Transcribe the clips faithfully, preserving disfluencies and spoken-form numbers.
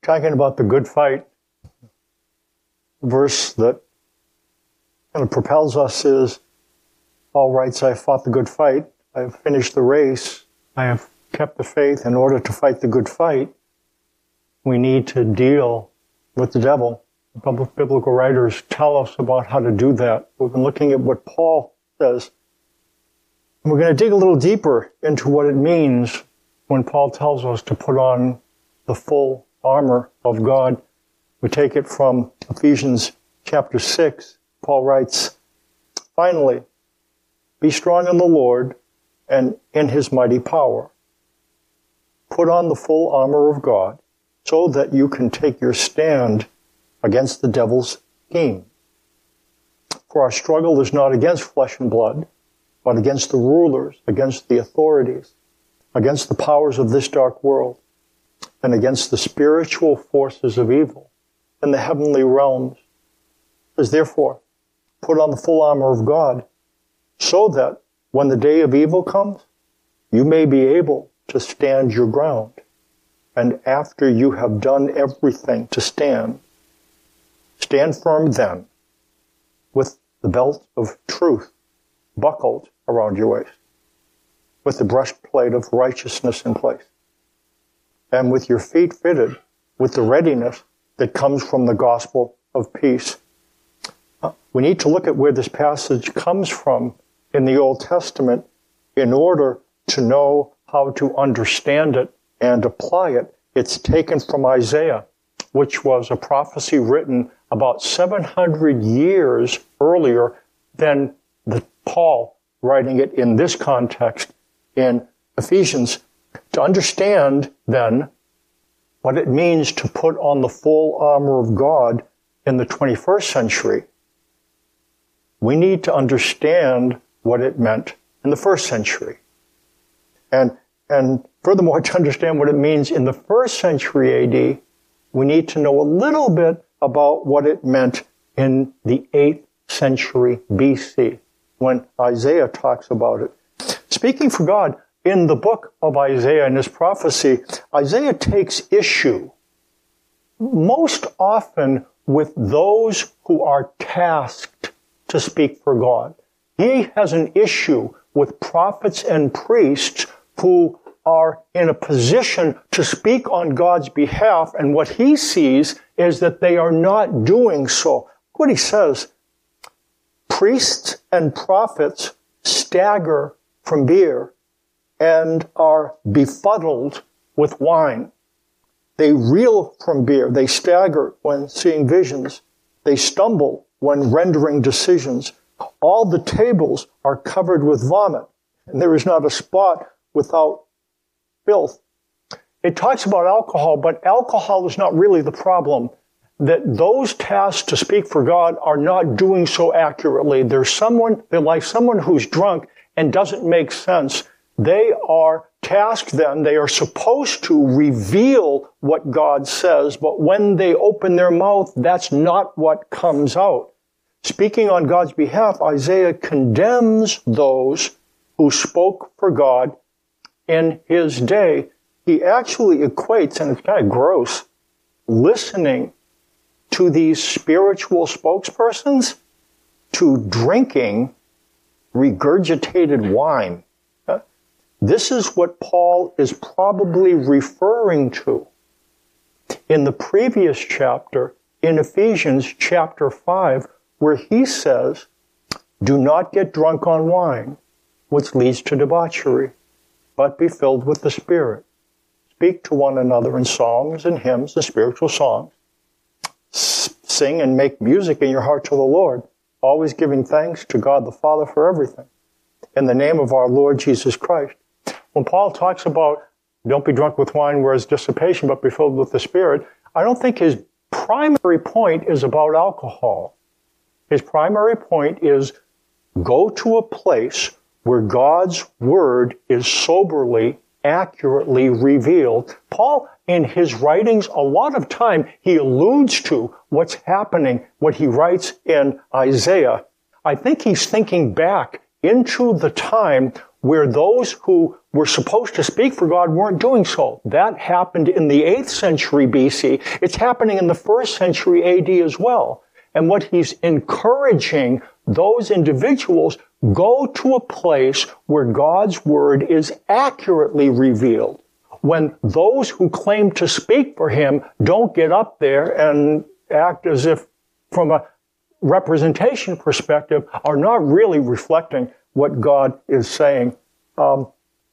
talking about the good fight. The verse that kind of propels us is, Paul writes, I have fought the good fight. I have finished the race. I have kept the faith. In order to fight the good fight, we need to deal with the devil. The biblical writers tell us about how to do that. We've been looking at what Paul says. And we're going to dig a little deeper into what it means when Paul tells us to put on the full armor of God. We take it from Ephesians chapter six. Paul writes, finally, be strong in the Lord and in his mighty power. Put on the full armor of God so that you can take your stand against the devil's scheme. For our struggle is not against flesh and blood, but against the rulers, against the authorities, against the powers of this dark world, and against the spiritual forces of evil in the heavenly realms. It says, therefore, put on the full armor of God, so that when the day of evil comes, you may be able to stand your ground. And after you have done everything to stand, stand firm then, with the belt of truth buckled around your waist, with the breastplate of righteousness in place, and with your feet fitted with the readiness that comes from the gospel of peace. We need to look at where this passage comes from in the Old Testament in order to know how to understand it and apply it. It's taken from Isaiah, which was a prophecy written about seven hundred years earlier than the Paul writing it in this context in Ephesians. To understand, then, what it means to put on the full armor of God in the twenty-first century, we need to understand what it meant in the first century. And, and furthermore, to understand what it means in the first century A D, we need to know a little bit about what it meant in the eighth century B C, when Isaiah talks about it. Speaking for God, in the book of Isaiah and his prophecy, Isaiah takes issue most often with those who are tasked to speak for God. He has an issue with prophets and priests who are in a position to speak on God's behalf, and what he sees is that they are not doing so. Look what he says. Priests and prophets stagger from beer and are befuddled with wine. They reel from beer. They stagger when seeing visions. They stumble when rendering decisions. All the tables are covered with vomit, and there is not a spot without filth. It talks about alcohol, but alcohol is not really the problem. That those tasked to speak for God are not doing so accurately. There's someone, they're like someone who's drunk and doesn't make sense. They are tasked then, they are supposed to reveal what God says, but when they open their mouth, that's not what comes out. Speaking on God's behalf, Isaiah condemns those who spoke for God in his day. He actually equates, and it's kind of gross, listening to these spiritual spokespersons to drinking regurgitated wine. This is what Paul is probably referring to in the previous chapter, in Ephesians chapter five, where he says, do not get drunk on wine, which leads to debauchery, but be filled with the Spirit. Speak to one another in psalms and hymns and spiritual songs. Sing and make music in your heart to the Lord, always giving thanks to God the Father for everything, in the name of our Lord Jesus Christ. When Paul talks about don't be drunk with wine where is dissipation, but be filled with the Spirit, I don't think his primary point is about alcohol. His primary point is go to a place where God's Word is soberly, accurately revealed. Paul, in his writings, a lot of time, he alludes to what's happening, what he writes in Isaiah. I think he's thinking back into the time where those who were supposed to speak for God weren't doing so. That happened in the eighth century B C. It's happening in the first century A D as well. And what he's encouraging those individuals, go to a place where God's word is accurately revealed. When those who claim to speak for him don't get up there and act as if, from a representation perspective, are not really reflecting what God is saying. Um,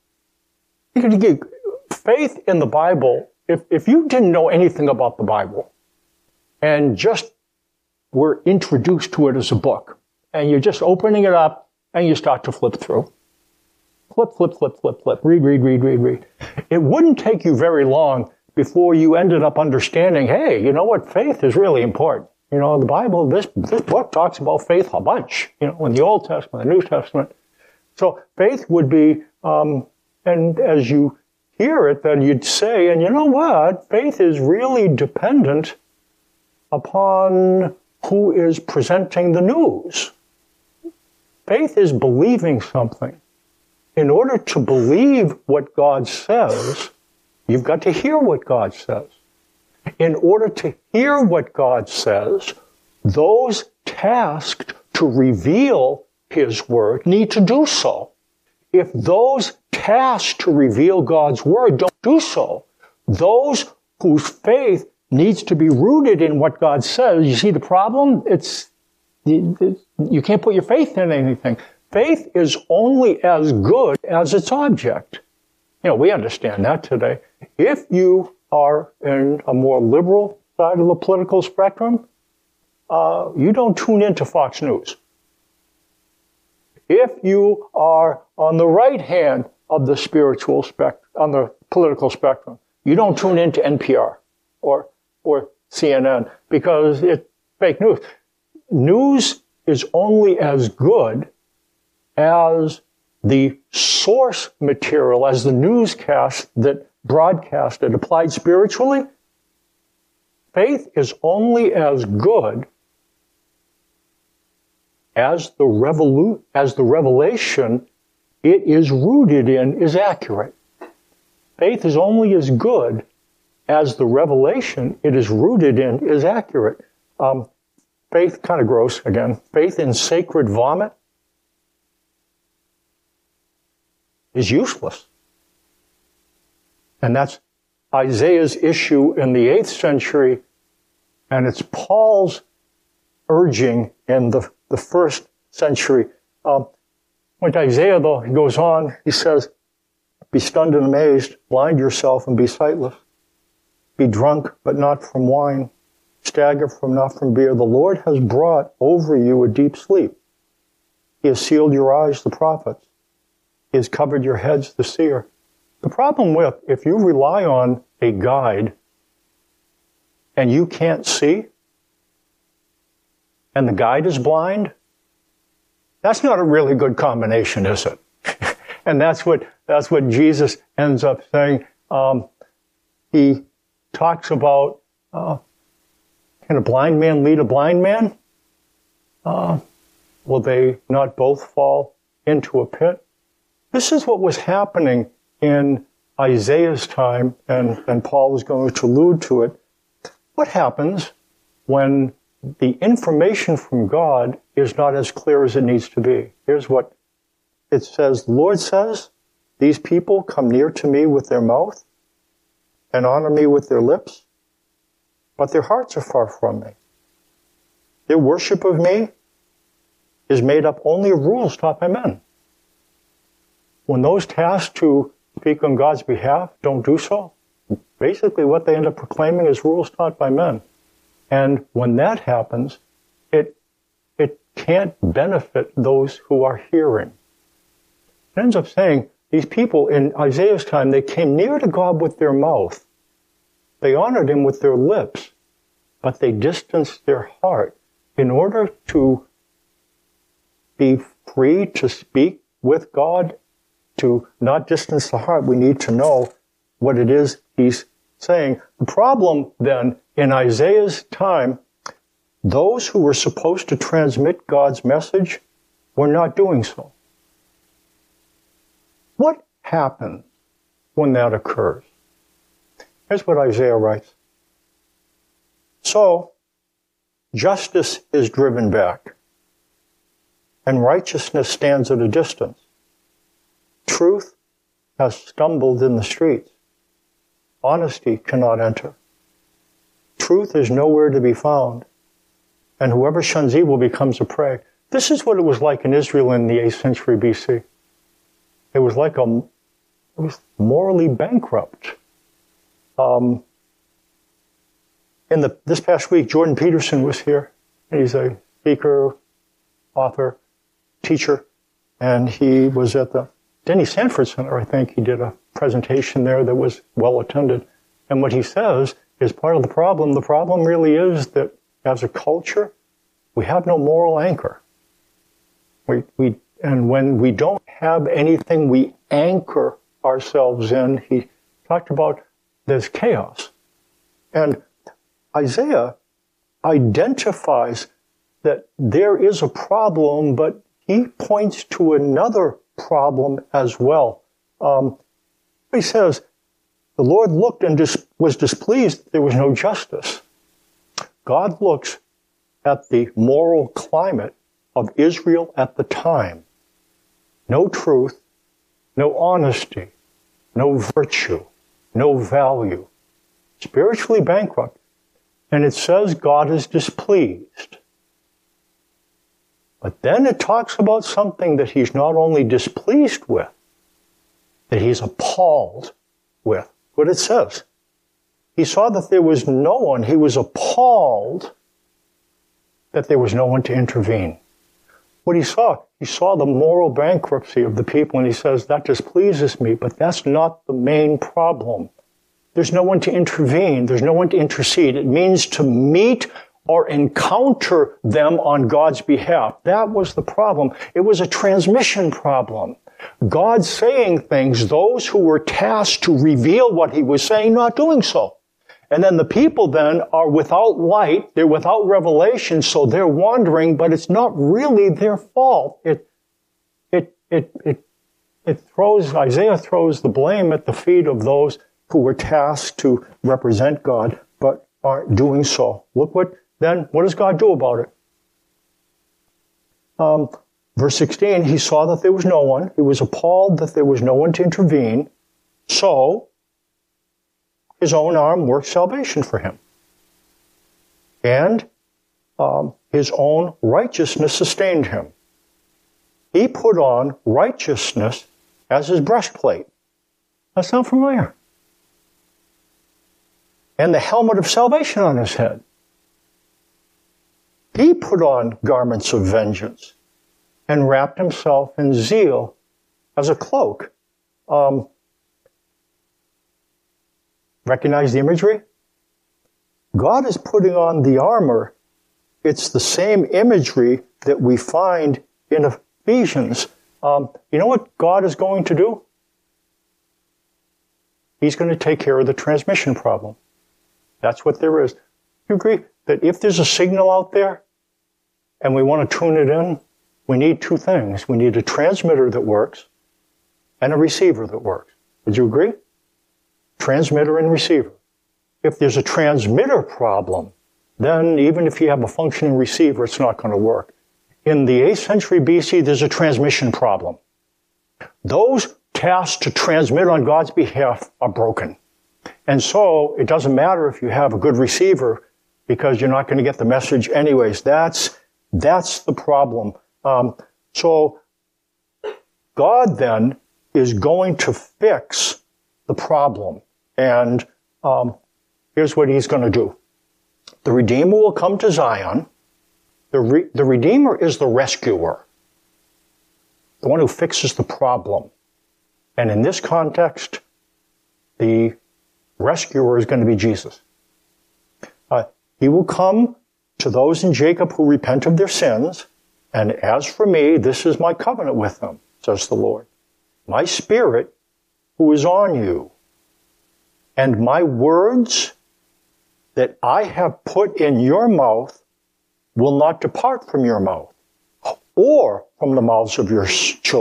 faith in the Bible, if, if you didn't know anything about the Bible and just were introduced to it as a book, and you're just opening it up and you start to flip through. Flip, flip, flip, flip, flip. Read, read, read, read, read. It wouldn't take you very long before you ended up understanding, hey, you know what? Faith is really important. You know, the Bible, this, this book talks about faith a bunch, you know, in the Old Testament, the New Testament. So faith would be, um, and as you hear it, then you'd say, and you know what? Faith is really dependent upon who is presenting the news. Faith is believing something. In order to believe what God says, you've got to hear what God says. In order to hear what God says, those tasked to reveal his word need to do so. If those tasked to reveal God's word don't do so, those whose faith needs to be rooted in what God says, you see the problem? It's, you, you can't put your faith in anything. Faith is only as good as its object. You know, we understand that today. If you are in a more liberal side of the political spectrum, uh, you don't tune into Fox News. If you are on the right hand of the spiritual spectrum, on the political spectrum, you don't tune into N P R or or C N N because it's fake news. News is only as good as the source material, as the newscast that broadcasted applied spiritually. Faith is only as good as the revolu- as the revelation it is rooted in is accurate. Faith is only as good as the revelation it is rooted in is accurate. Um, faith, kind of gross again, faith in sacred vomit is useless. And that's Isaiah's issue in the eighth century, and it's Paul's urging in the, the first century. Um, when Isaiah, though, he goes on, he says, be stunned and amazed, blind yourself and be sightless. Be drunk, but not from wine. Stagger from not from beer. The Lord has brought over you a deep sleep. He has sealed your eyes, the prophets. He has covered your heads, the seer. The problem with, if you rely on a guide and you can't see, and the guide is blind, that's not a really good combination, is it? And that's what that's what Jesus ends up saying. Um, he talks about, uh, can a blind man lead a blind man? Uh, will they not both fall into a pit? This is what was happening in Isaiah's time, and, and Paul is going to allude to it. What happens when the information from God is not as clear as it needs to be? Here's what it says. The Lord says, these people come near to me with their mouth and honor me with their lips, but their hearts are far from me. Their worship of me is made up only of rules taught by men. When those tasked to speak on God's behalf don't do so, basically what they end up proclaiming is rules taught by men. And when that happens, it it can't benefit those who are hearing. It ends up saying, these people in Isaiah's time, they came near to God with their mouth. They honored him with their lips, but they distanced their heart. In order to be free to speak with God, to not distance the heart, we need to know what it is he's saying. The problem then, in Isaiah's time, those who were supposed to transmit God's message were not doing so. What happens when that occurs? Here's what Isaiah writes. So, justice is driven back, and righteousness stands at a distance. Truth has stumbled in the streets. Honesty cannot enter. Truth is nowhere to be found, and whoever shuns evil becomes a prey. This is what it was like in Israel in the eighth century B C. It was like a, it was morally bankrupt. Um, in the this past week, Jordan Peterson was here. He's a speaker, author, teacher, and he was at the Denny Sanford Center. I think he did a presentation there that was well attended. And what he says is part of the problem. The problem really is that as a culture, we have no moral anchor. We, we, and when we don't have anything we anchor ourselves in, he talked about there's chaos. And Isaiah identifies that there is a problem, but he points to another problem as well. Um, he says, the Lord looked and dis- was displeased that there was no justice. God looks at the moral climate of Israel at the time. No truth, no honesty, no virtue, no value. Spiritually bankrupt. And it says God is displeased. But then it talks about something that he's not only displeased with, that he's appalled with. What it says. He saw that there was no one. He was appalled that there was no one to intervene. What he saw, he saw the moral bankruptcy of the people, and he says, that displeases me, but that's not the main problem. There's no one to intervene. There's no one to intercede. It means to meet or encounter them on God's behalf. That was the problem. It was a transmission problem. God saying things, those who were tasked to reveal what he was saying, not doing so. And then the people then are without light, they're without revelation, so they're wandering, but it's not really their fault. It, it, it, it, it throws, Isaiah throws the blame at the feet of those who were tasked to represent God, but aren't doing so. Look what, then, what does God do about it? Um, verse sixteen, he saw that there was no one. He was appalled that there was no one to intervene. So, his own arm worked salvation for him. And um, his own righteousness sustained him. He put on righteousness as his breastplate. That sound familiar? And the helmet of salvation on his head. He put on garments of vengeance and wrapped himself in zeal as a cloak. Um, recognize the imagery? God is putting on the armor. It's the same imagery that we find in Ephesians. Um, you know what God is going to do? He's going to take care of the transmission problem. That's what there is. You agree that if there's a signal out there and we want to tune it in, we need two things. We need a transmitter that works and a receiver that works. Would you agree? Transmitter and receiver. If there's a transmitter problem, then even if you have a functioning receiver, it's not going to work. In the eighth century B C, there's a transmission problem. Those tasked to transmit on God's behalf are broken. And so it doesn't matter if you have a good receiver because you're not going to get the message anyways. That's, that's the problem. Um, so God then is going to fix the problem. And um, here's what he's going to do. The Redeemer will come to Zion. The, re- the Redeemer is the rescuer, the one who fixes the problem. And in this context, the rescuer is going to be Jesus. Uh, he will come to those in Jacob who repent of their sins. And as for me, this is my covenant with them, says the Lord. My Spirit who is on you, and my words that I have put in your mouth will not depart from your mouth, or from the mouths of your children,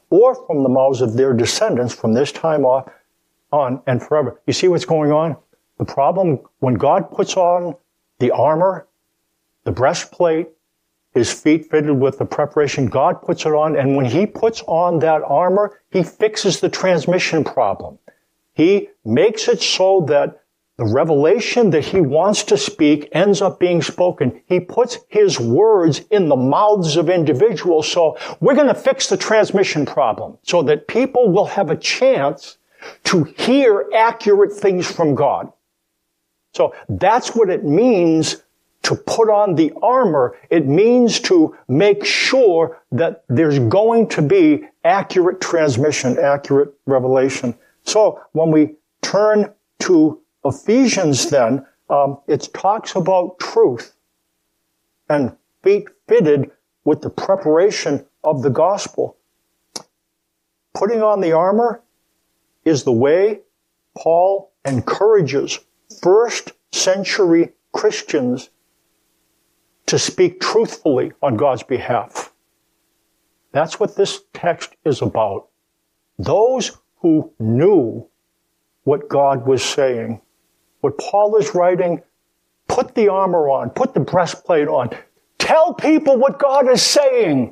or from the mouths of their descendants from this time off on and forever. You see what's going on? The problem, when God puts on the armor, the breastplate, his feet fitted with the preparation, God puts it on, and when he puts on that armor, he fixes the transmission problem. He makes it so that the revelation that he wants to speak ends up being spoken. He puts his words in the mouths of individuals. So we're going to fix the transmission problem so that people will have a chance to hear accurate things from God. So that's what it means to put on the armor. It means to make sure that there's going to be accurate transmission, accurate revelation. So when we turn to Ephesians then, um, it talks about truth and feet fitted with the preparation of the gospel. Putting on the armor is the way Paul encourages first century Christians to speak truthfully on God's behalf. That's what this text is about. Those who knew what God was saying. What Paul is writing, put the armor on, put the breastplate on. Tell people what God is saying.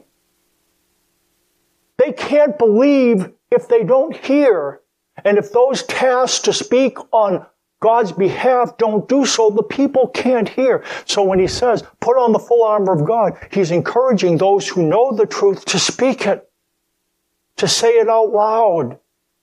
They can't believe if they don't hear. And if those tasked to speak on God's behalf don't do so, the people can't hear. So when he says, put on the full armor of God, he's encouraging those who know the truth to speak it, to say it out loud.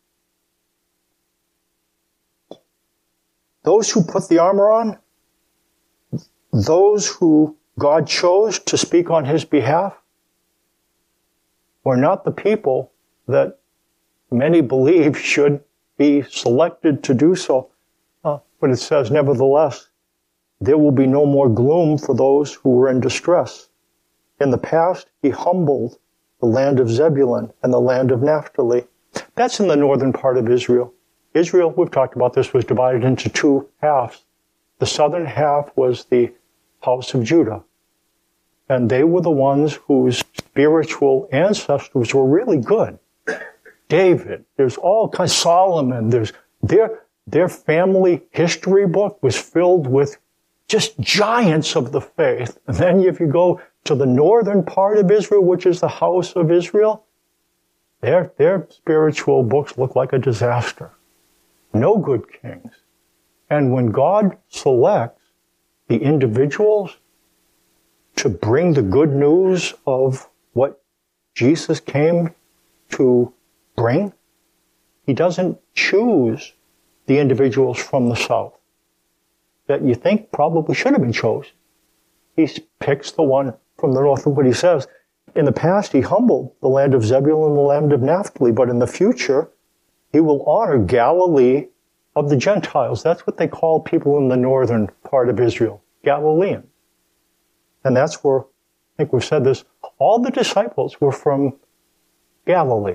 Those who put the armor on, those who God chose to speak on his behalf, were not the people that many believe should be selected to do so. Uh, but it says, nevertheless, there will be no more gloom for those who were in distress. In the past, he humbled the land of Zebulun and the land of Naphtali. That's in the northern part of Israel. Israel, we've talked about this, was divided into two halves. The southern half was the house of Judah. And they were the ones whose spiritual ancestors were really good. David, there's all kinds, Solomon, there's, their, their family history book was filled with just giants of the faith. And then if you go to the northern part of Israel, which is the house of Israel, their, their spiritual books look like a disaster. No good kings. And when God selects the individuals to bring the good news of what Jesus came to bring, he doesn't choose the individuals from the south that you think probably should have been chosen. He picks the one from the north. Look what he says. In the past, he humbled the land of Zebulun and the land of Naphtali, but in the future, he will honor Galilee of the Gentiles. That's what they call people in the northern part of Israel, Galileans. And that's where, I think we've said this, all the disciples were from Galilee.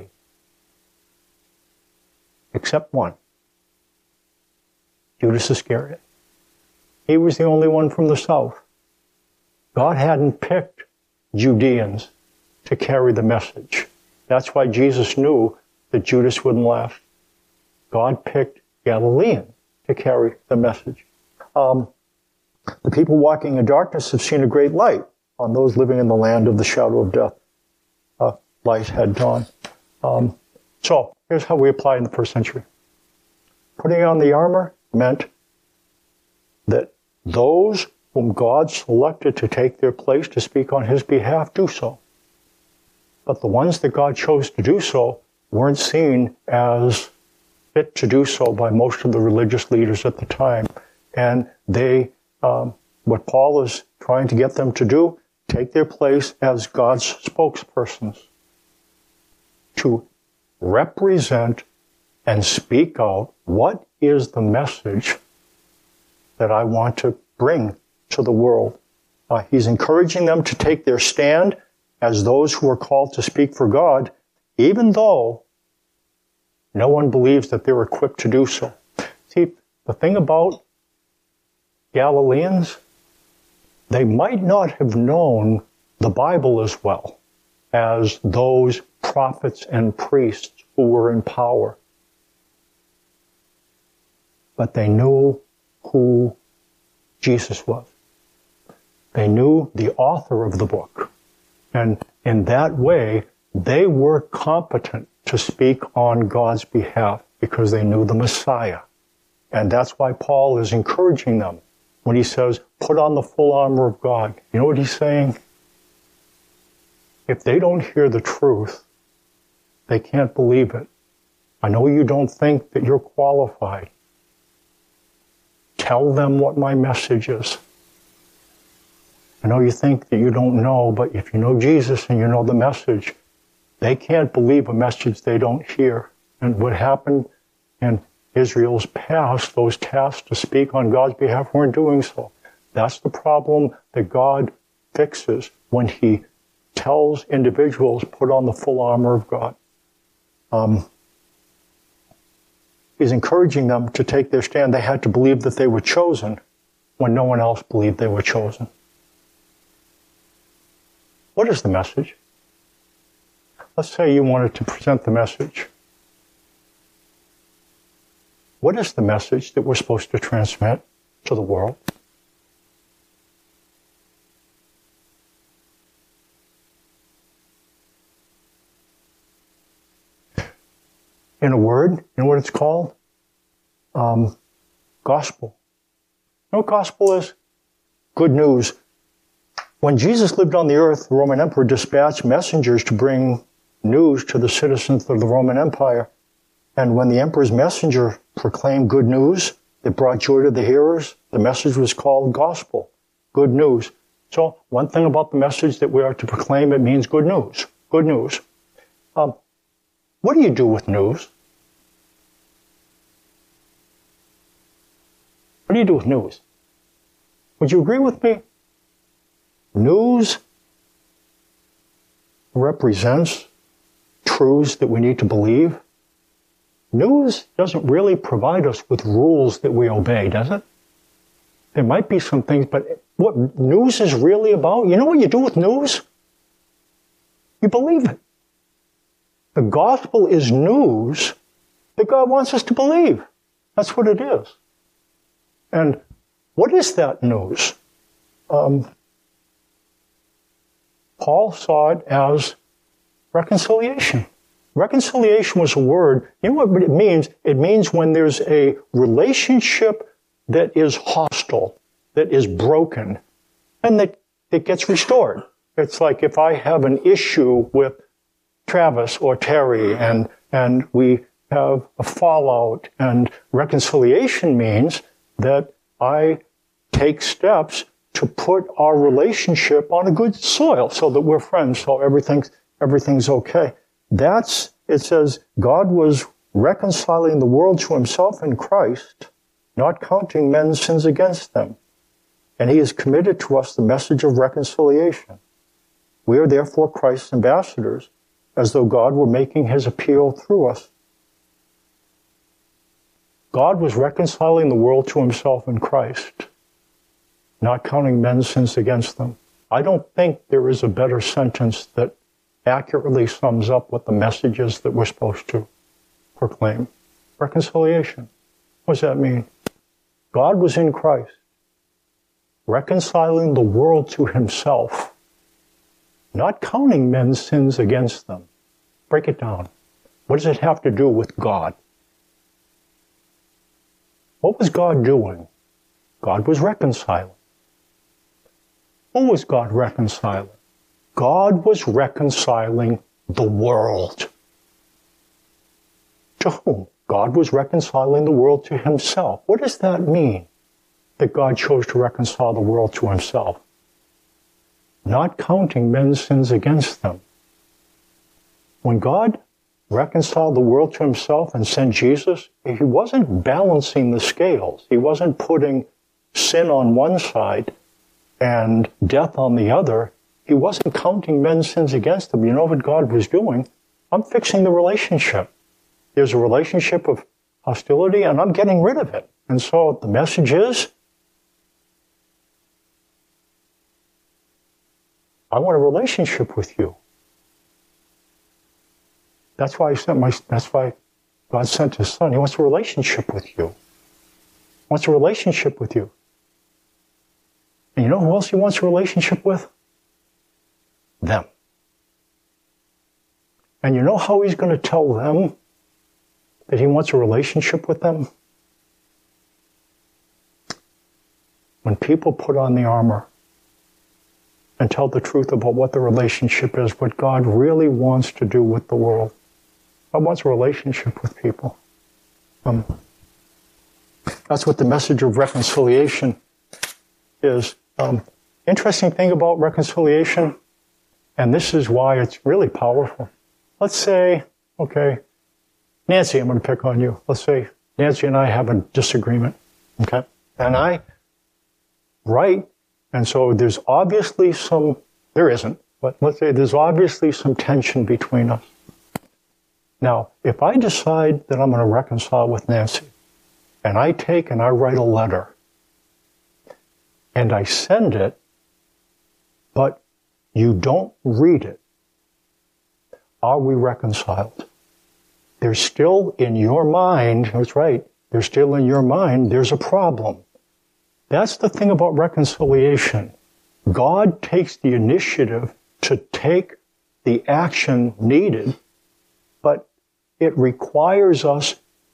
Except one. Judas Iscariot. He was the only one from the south. God hadn't picked Judeans to carry the message. That's why Jesus knew that Judas wouldn't last. God picked Galileans to carry the message. Um, the people walking in darkness have seen a great light. On those living in the land of the shadow of death, uh, light had dawned. Um, so, here's how we apply in the first century. Putting on the armor meant that those whom God selected to take their place to speak on his behalf do so. But the ones that God chose to do so weren't seen as fit to do so by most of the religious leaders at the time. And they, um, what Paul is trying to get them to do, take their place as God's spokespersons to represent and speak out what is the message that I want to bring to the world. Uh, he's encouraging them to take their stand as those who are called to speak for God, even though no one believes that they're equipped to do so. See, the thing about Galileans, they might not have known the Bible as well as those prophets and priests who were in power. But they knew who Jesus was. They knew the author of the book. And in that way, they were competent to speak on God's behalf because they knew the Messiah. And that's why Paul is encouraging them when he says, put on the full armor of God. You know what he's saying? If they don't hear the truth, they can't believe it. I know you don't think that you're qualified. Tell them what my message is. I know you think that you don't know, but if you know Jesus and you know the message, they can't believe a message they don't hear. And what happened in Israel's past, those tasked to speak on God's behalf weren't doing so. That's the problem that God fixes when he tells individuals, put on the full armor of God. Um, he's encouraging them to take their stand. They had to believe that they were chosen when no one else believed they were chosen. What is the message? Let's say you wanted to present the message. What is the message that we're supposed to transmit to the world? In a word, you know what it's called? Um, gospel. You know what gospel is? Good news. When Jesus lived on the earth, the Roman Emperor dispatched messengers to bring news to the citizens of the Roman Empire. And when the emperor's messenger proclaimed good news that brought joy to the hearers, the message was called gospel. Good news. So one thing about the message that we are to proclaim, it means good news. Good news. Um, what do you do with news? What do you do with news? Would you agree with me? News represents truths that we need to believe. News doesn't really provide us with rules that we obey, does it? There might be some things, but what news is really about, you know what you do with news? You believe it. The gospel is news that God wants us to believe. That's what it is. And what is that news? Um, Paul saw it as reconciliation. Reconciliation was a word, you know what it means? It means when there's a relationship that is hostile, that is broken, and that it gets restored. It's like if I have an issue with Travis or Terry and, and we have a fallout, and reconciliation means that I take steps to put our relationship on a good soil so that we're friends, so everything's, everything's okay. That's, it says, God was reconciling the world to himself in Christ, not counting men's sins against them. And he has committed to us the message of reconciliation. We are therefore Christ's ambassadors, as though God were making his appeal through us. God was reconciling the world to himself in Christ, not counting men's sins against them. I don't think there is a better sentence that accurately sums up what the message is that we're supposed to proclaim. Reconciliation. What does that mean? God was in Christ, reconciling the world to himself, not counting men's sins against them. Break it down. What does it have to do with God? What was God doing? God was reconciling. Who was God reconciling? God was reconciling the world. To whom? God was reconciling the world to himself. What does that mean, that God chose to reconcile the world to himself? Not counting men's sins against them. When God reconciled the world to himself and sent Jesus, he wasn't balancing the scales. He wasn't putting sin on one side and death on the other. He wasn't counting men's sins against them. You know what God was doing? I'm fixing the relationship. There's a relationship of hostility, and I'm getting rid of it. And so the message is, I want a relationship with you. That's why I sent my, that's why God sent his son. He wants a relationship with you. He wants a relationship with you. And you know who else he wants a relationship with? Them. And you know how he's going to tell them that he wants a relationship with them? When people put on the armor and tell the truth about what the relationship is, what God really wants to do with the world. God wants a relationship with people. Um, that's what the message of reconciliation is. Um, interesting thing about reconciliation, and this is why it's really powerful. Let's say, okay, Nancy, I'm going to pick on you. Let's say Nancy and I have a disagreement, okay? And I write, and so there's obviously some, there isn't, but let's say there's obviously some tension between us. Now, if I decide that I'm going to reconcile with Nancy, and I take and I write a letter, and I send it, but you don't read it, are we reconciled? There's still in your mind, that's right, there's still in your mind, there's a problem. That's the thing about reconciliation. God takes the initiative to take the action needed, but it requires us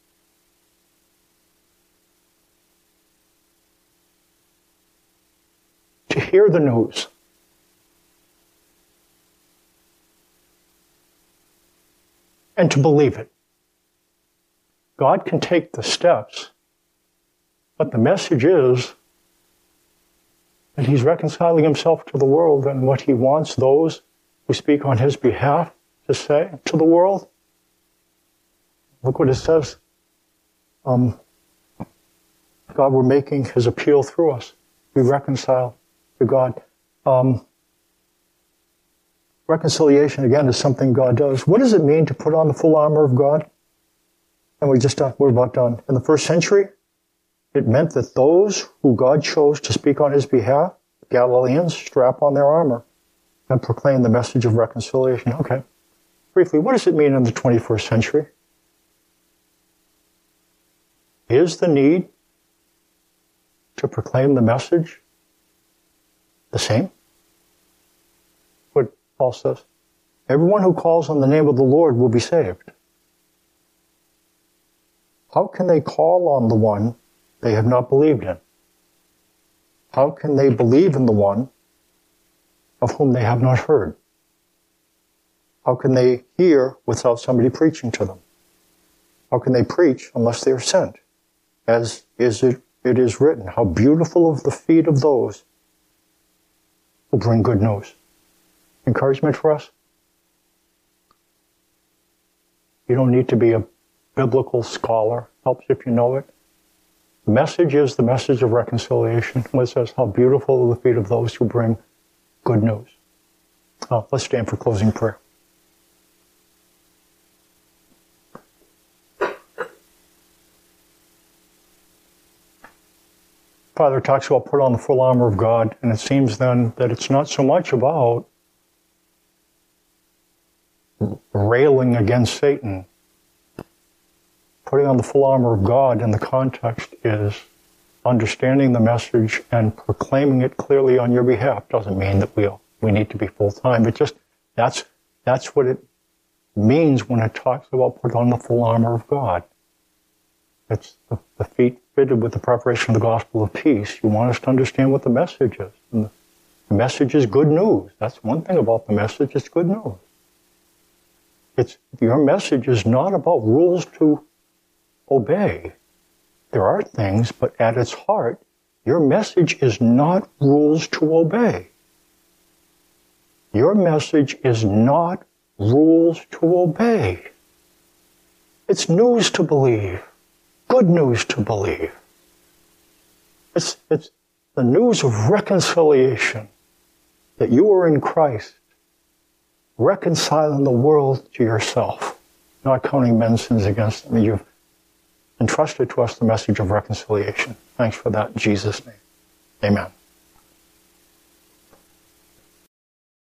to hear the news. And to believe it. God can take the steps, but the message is that he's reconciling himself to the world, and what he wants those who speak on his behalf to say to the world. Look what it says. Um, God, we're making his appeal through us. We reconcile to God. Um, reconciliation, again, is something God does. What does it mean to put on the full armor of God? And we just we're about done. In the first century, it meant that those who God chose to speak on his behalf, Galileans, strap on their armor and proclaim the message of reconciliation. Okay. Briefly, what does it mean in the twenty-first century? Is the need to proclaim the message the same? What Paul says. Everyone who calls on the name of the Lord will be saved. How can they call on the one they have not believed in? How can they believe in the one of whom they have not heard? How can they hear without somebody preaching to them? How can they preach unless they are sent? As is it, it is written, how beautiful of the feet of those who bring good news. Encouragement for us? You don't need to be a biblical scholar. Helps if you know it. The message is the message of reconciliation. It says, how beautiful are the feet of those who bring good news. Oh, let's stand for closing prayer. Father talks about put on the full armor of God, and it seems then that it's not so much about railing against Satan. Putting on the full armor of God in the context is understanding the message and proclaiming it clearly on your behalf. Doesn't mean that we we need to be full-time, but just that's that's what it means when it talks about put on the full armor of God. It's the, the feet fitted with the preparation of the gospel of peace. You want us to understand what the message is. And the, the message is good news. That's one thing about the message, it's good news. It's your message is not about rules to obey. There are things, but at its heart, your message is not rules to obey. Your message is not rules to obey. It's news to believe. Good news to believe. It's, it's the news of reconciliation, that you are in Christ, reconciling the world to yourself, not counting men's sins against them. You've entrusted to us the message of reconciliation. Thanks for that in Jesus' name. Amen.